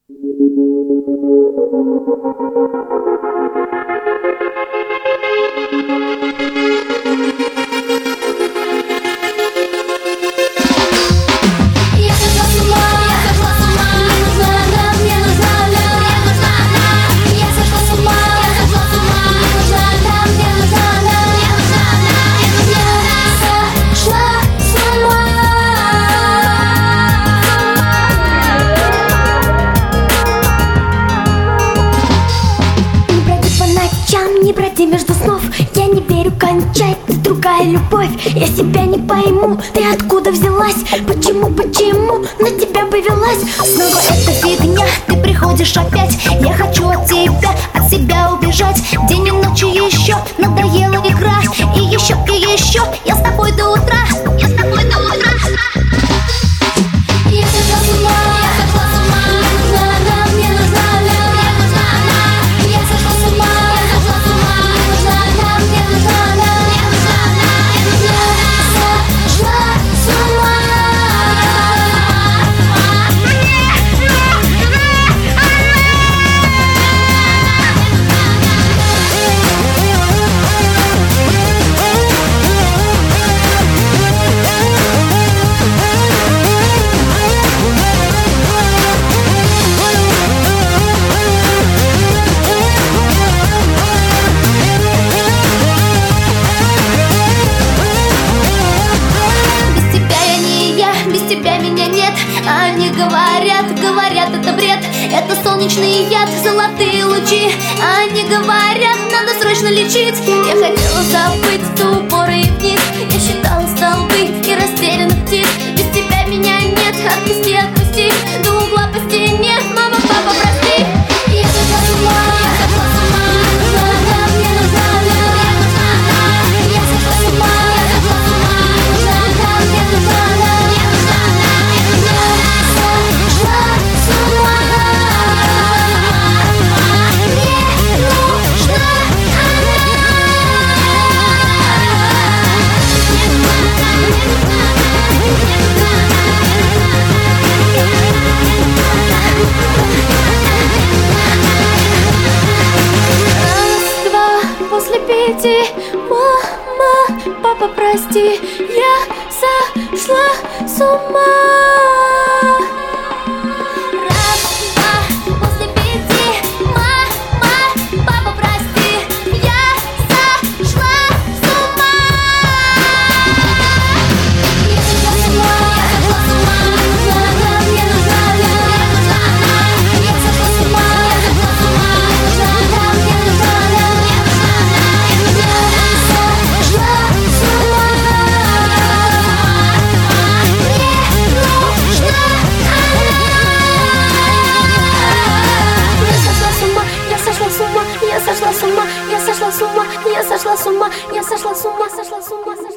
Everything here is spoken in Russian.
Не броди между снов, я не верю, кончай, ты другая любовь. Я себя не пойму, ты откуда взялась? Почему на тебя повелась? Снова эта фигня, ты приходишь опять. Я хочу от себя убежать. День и ночь еще, надоела игра. И еще, я с тобой до утра. Я с тобой до утра. Я сошла с ума, мне нужна она. Я сошла с ума, мне нужна она. Сошла с ума. Тебя меня нет, они говорят, это бред. Это солнечный яд, золотые лучи. Они говорят, надо срочно лечить. Я хотела забыть упоры и вниз. Я считала столбы и растерянных птиц. Без тебя меня нет, отпусти до угла по стене. Мама, папа, прости. Я сошла с ума, мне нужна она. Я сошла с ума, мне нужна она. После 5, мама, папа, прости, я сошла с ума. Я сошла с ума, я сошла с ума.